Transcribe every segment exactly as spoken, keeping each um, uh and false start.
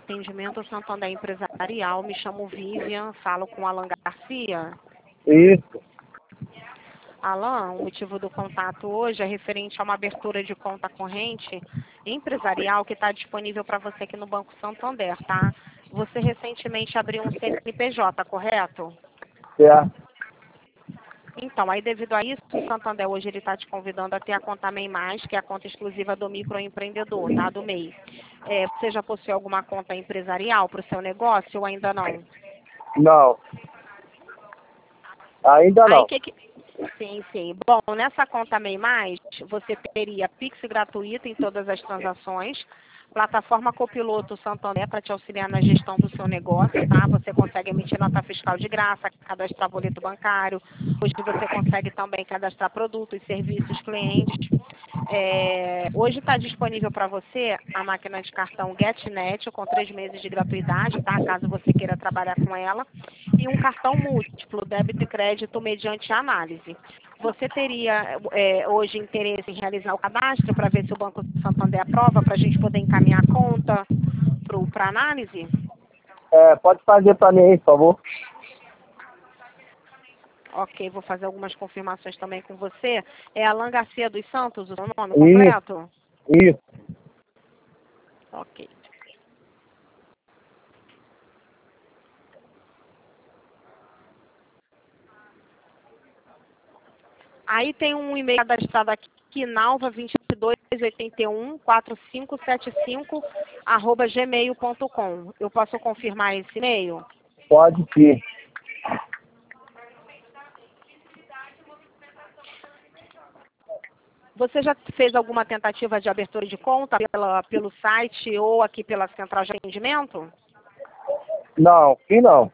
atendimento Santander Empresarial. Me chamo Vivian, falo com Alan Garcia. Isso. Alan, o motivo do contato hoje é referente a uma abertura de conta corrente empresarial que está disponível para você aqui no Banco Santander, tá? Você recentemente abriu um C N P J, correto? Certo. Então, aí devido a isso, o Santander hoje ele está te convidando a ter a conta MEI Mais, que é a conta exclusiva do microempreendedor, tá? Do MEI. É, você já possui alguma conta empresarial para o seu negócio ou ainda não? Não. Ainda não. Aí, que que... Sim, sim. Bom, nessa conta MEI Mais, você teria Pix gratuito em todas as transações, plataforma Copiloto Santander para te auxiliar na gestão do seu negócio, tá? Você consegue emitir nota fiscal de graça, cadastrar boleto bancário. Hoje você consegue também cadastrar produtos, serviços, clientes. É, hoje está disponível para você a máquina de cartão GetNet com três meses de gratuidade, tá? Caso você queira trabalhar com ela. E um cartão múltiplo, débito e crédito mediante análise. Você teria é, hoje interesse em realizar o cadastro para ver se o Banco Santander aprova para a gente poder encaminhar a conta para análise? É, pode fazer para mim aí, por favor. Ok, vou fazer algumas confirmações também com você. É Alan Garcia dos Santos, o seu nome completo? Isso. Ok. Aí tem um e-mail cadastrado aqui, nalva vinte e dois oitenta e um quatro cinco sete cinco arroba gmail ponto com. Eu posso confirmar esse e-mail? Pode sim. Você já fez alguma tentativa de abertura de conta pela, pelo site ou aqui pela central de atendimento? Não, sim não.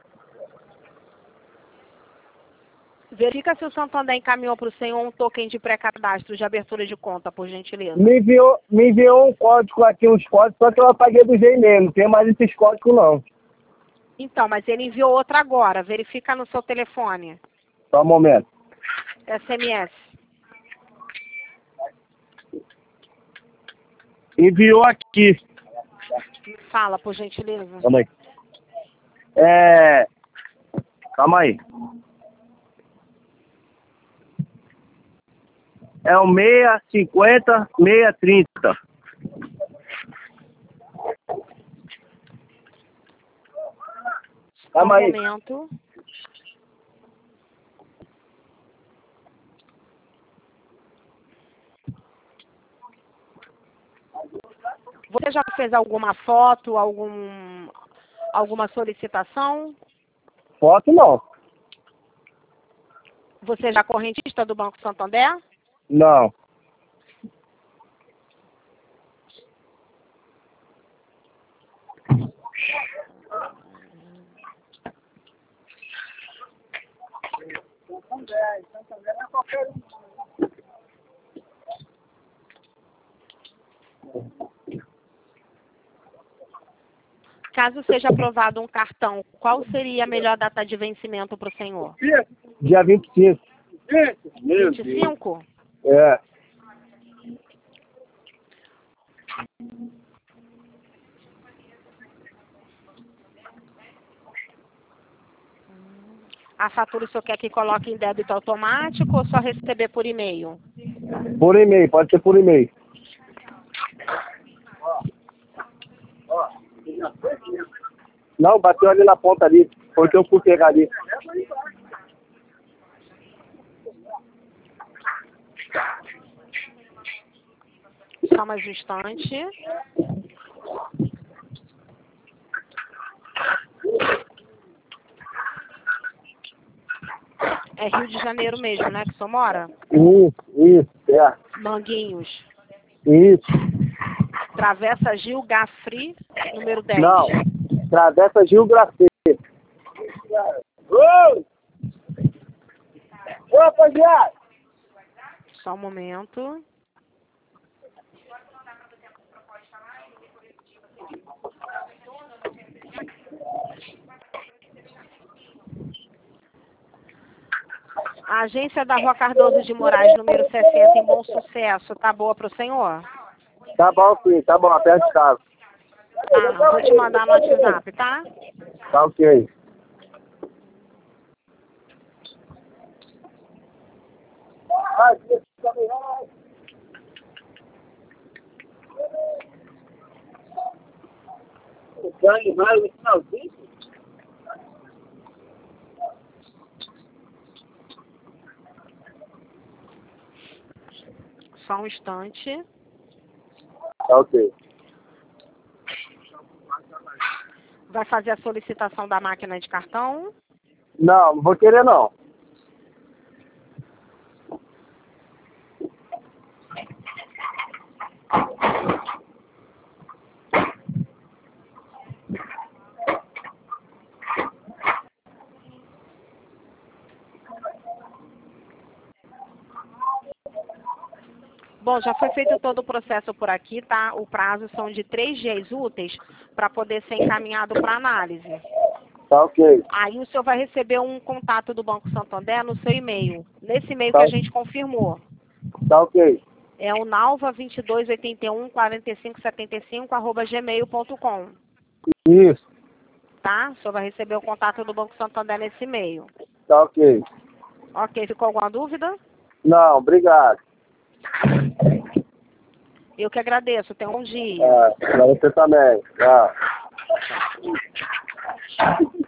Verifica se o Santander encaminhou para o senhor um token de pré-cadastro de abertura de conta, por gentileza. Me enviou, me enviou um código aqui, uns códigos, só que eu apaguei do Gmail. Não tem mais esses códigos não. Então, mas ele enviou outra agora. Verifica no seu telefone. Só um momento. S M S. Enviou aqui. Me fala, por gentileza. Calma aí. É... Calma aí. É o seis cinquenta, seis trinta. Calma Um aí. momento. Você já fez alguma foto, algum, alguma solicitação? Foto não. Você já é correntista do Banco Santander? Não. Caso seja aprovado um cartão, qual seria a melhor data de vencimento para o senhor? Dia vinte e cinco. vinte e cinco? É. A fatura o senhor quer que coloque em débito automático ou só receber por e-mail? Por e-mail, pode ser por e-mail. Não, bateu ali na ponta ali. Foi que eu fui pegar ali. Só mais um instante. É Rio de Janeiro mesmo, né, que o senhor mora? Isso, isso, é. Manguinhos. Isso. Travessa Gil Gafri, número dez. Não, travessa Gil Gracê. Ô! Ô, rapaziada! Só um momento. A agência da Rua Cardoso de Moraes, número sessenta, em Bom Sucesso, tá boa para o senhor? Tá bom, sim, tá bom, aperta de casa. Ah, vou te mandar no WhatsApp, tá? Tá ok. Só um instante. Tá ok. Vai fazer a solicitação da máquina de cartão? Não, não vou querer não. Bom, já foi feito todo o processo por aqui, tá? O prazo são de três dias úteis para poder ser encaminhado para análise. Tá ok. Aí o senhor vai receber um contato do Banco Santander no seu e-mail. Nesse e-mail Tá. que a gente confirmou. Tá ok. É o nalva vinte e dois oitenta e um quarenta e cinco setenta e cinco arroba gmail ponto com. Isso. Tá? O senhor vai receber o contato do Banco Santander nesse e-mail. Tá ok. Ok, ficou alguma dúvida? Não, obrigado. Eu que agradeço. Tenha um bom dia. É, pra você também. Tchau.